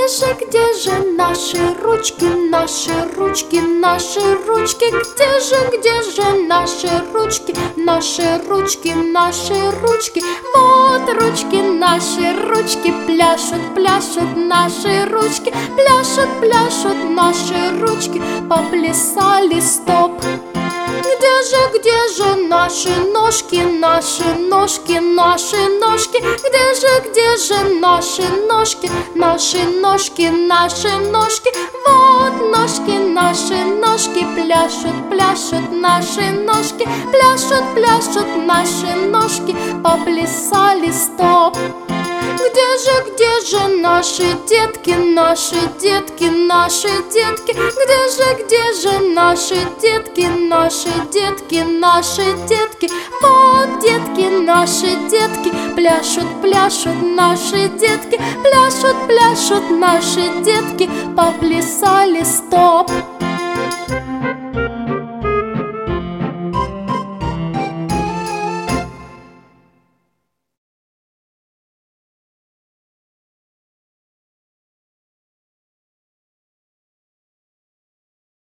где же наши ручки, наши ручки, наши ручки? Где же наши ручки, наши ручки, наши ручки? Вот ручки, наши ручки, пляшут, пляшут наши ручки, пляшут, пляшут наши ручки, поплясали, стоп. Где же наши ножки, наши ножки, наши ножки? Где же наши ножки, наши ножки, наши ножки? Вот ножки, наши ножки, пляшут, пляшут наши ножки, пляшут, пляшут наши ножки, поплясали, стоп. Где же наши детки, наши детки, наши детки? Где же наши детки, наши детки, наши детки? Вот детки, наши детки, пляшут, пляшут наши детки, пляшут, пляшут наши детки, поплясали, стоп.